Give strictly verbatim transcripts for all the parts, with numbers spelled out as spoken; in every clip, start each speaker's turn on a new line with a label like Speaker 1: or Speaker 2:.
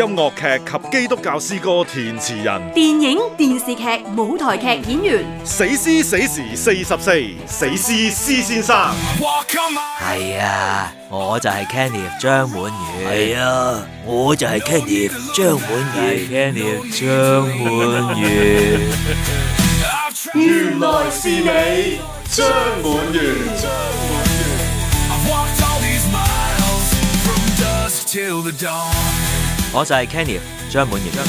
Speaker 1: 音樂劇及基督教詩歌填詞人，
Speaker 2: 電影、電視劇、舞台劇演員，
Speaker 1: 死屍死時四十四，死屍施先生。
Speaker 3: 係啊，我就係 Kenneth 張滿源。
Speaker 4: 係啊，我就係 Kenneth 張滿源。
Speaker 3: Kenneth 張滿源。
Speaker 1: 原來是你，張滿源。
Speaker 3: 我就係 Kenneth 張滿源。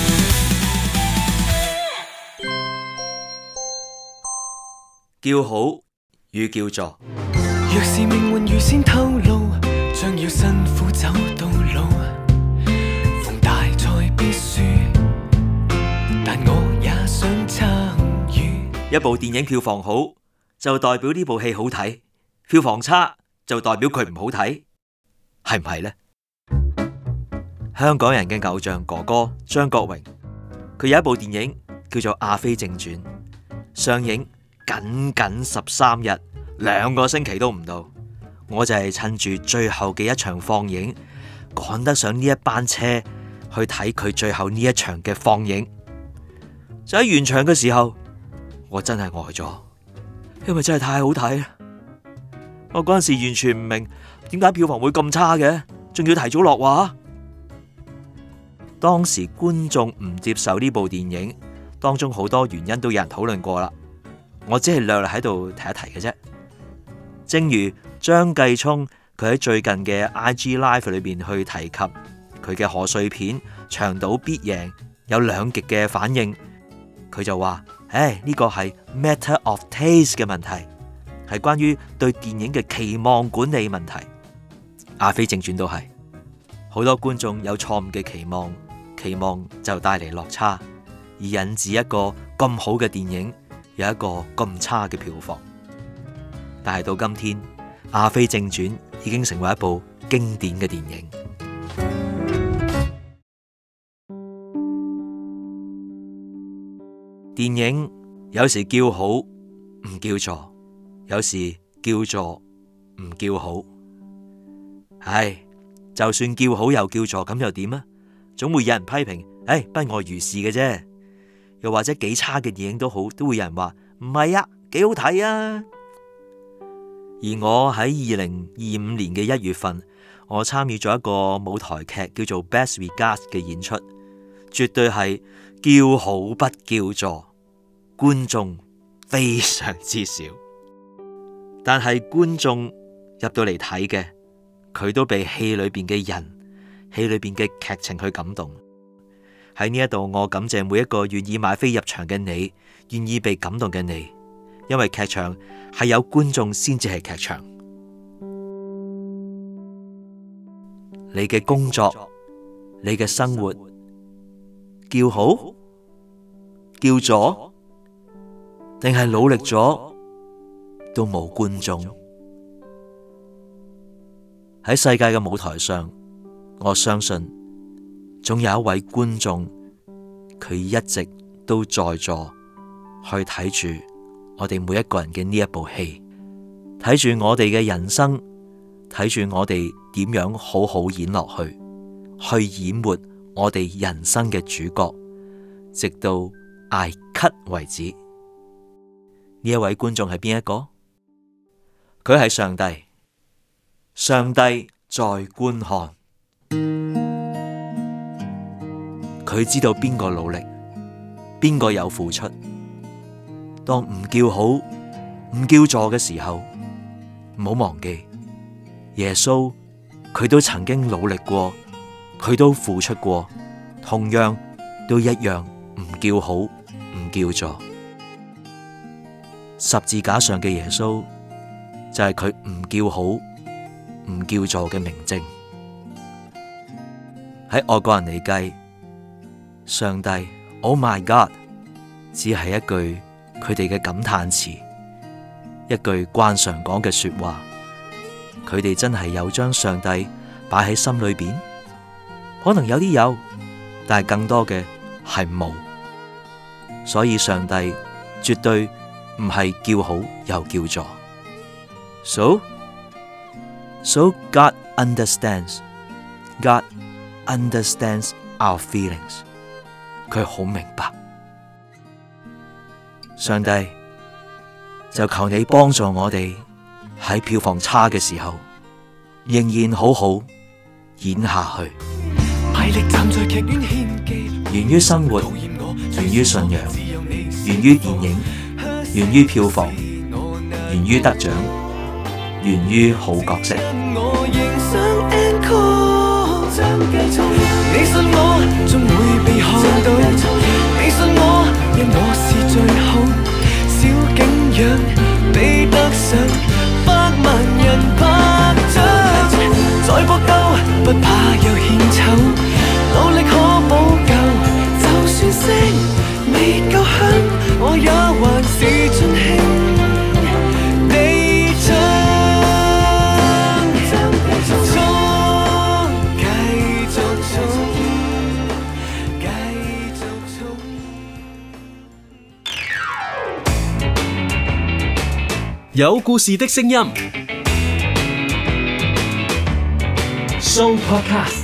Speaker 3: 叫好與叫座。
Speaker 5: 若是命運預先透露，將要辛苦走到老。逢大賽必輸，但我也想參與。
Speaker 3: 一部電影票房好，就代表呢部戲好睇；票房差，就代表佢唔好睇，係唔係呢？香港人嘅偶像哥哥張國榮，佢有一部電影叫做《阿飛正傳》，上映僅僅十三日，兩個星期都唔到。我就係趁住最後嘅一場放映，趕得上呢一班車去睇佢最後呢一場嘅放映。就喺完場嘅時候，我真係呆咗，因為真係太好睇啦！我嗰陣時完全唔明點解票房會咁差嘅，仲要提早落畫。當時觀眾唔接受呢部電影，當中好多原因都有人討論過啦。我只係略略喺度提一提嘅啫。正如張繼聰佢喺最近嘅 I G Live 裏邊去提及佢嘅賀歲片《長島必贏》有兩極嘅反應，佢就話：唉，呢個係 matter of taste 嘅問題，係關於對電影嘅期望管理問題。阿飛正傳都係好多觀眾有錯誤嘅期望。期望就帶嚟落差，而引致一個咁好嘅電影有一個咁差嘅票房。但係到今天，《阿飛正傳》已經成為一部經典嘅電影。電影有時叫好唔叫座，有時叫座唔叫好。唉，就算叫好又叫座，咁又點啊？總會有人批評，唉，不外如是嘅啫。又或者幾差嘅電影都好，都會有人話唔係啊，幾好睇啊。而我喺二零二五年嘅一月份，我參與咗一個舞台劇叫做《Best Regards》嘅演出，絕對係叫好不叫座，觀眾非常之少。但係觀眾入到嚟睇嘅，佢都被戲裏邊嘅人。戲裏邊嘅劇情去感動。喺呢一度，我感謝每一個願意買飛入場嘅你，願意被感動嘅你，因為劇場係有觀眾先至係劇場。你嘅工作，你嘅生活，叫好，叫座，定係努力咗都冇觀眾？喺世界嘅舞台上，我相信總有一位觀眾，佢一直都在座去睇住我哋每一個人嘅呢一部戲，睇住我哋嘅人生，睇住我哋點樣好好演落去，去演活我哋人生嘅主角，直到挨咳為止。呢一位觀眾係邊一個？佢係上帝，上帝在觀看。佢知道邊個努力，邊個有付出。當唔叫好、唔叫座嘅時候，唔好忘記耶穌，佢都曾經努力過，佢都付出過，同樣都一樣唔叫好、唔叫座。十字架上嘅耶穌就係佢唔叫好、唔叫座嘅明證。喺外國人嚟計，上帝 Oh my God 只係一句佢哋嘅感嘆詞，一句慣常講嘅說話。佢哋真係有將上帝擺喺心裏邊？可能有啲有，但係更多嘅係冇。所以上帝絕對唔係叫好又叫座。So so God understands God understands our feelings， 佢好明白。上帝，就求你幫助我哋喺票房差嘅時候，仍然好好演下去。源於生活，源於信仰，源於電影，源於票房，源於得獎，源於好角色。你信我，終會被看到。你信我，因我是最好。小景仰，比得上百萬人拍掌。再搏鬥，不怕有獻醜，努力可補救。就算聲未夠響，我也還是盡興。
Speaker 6: 有故事的聲音 Show Podcast。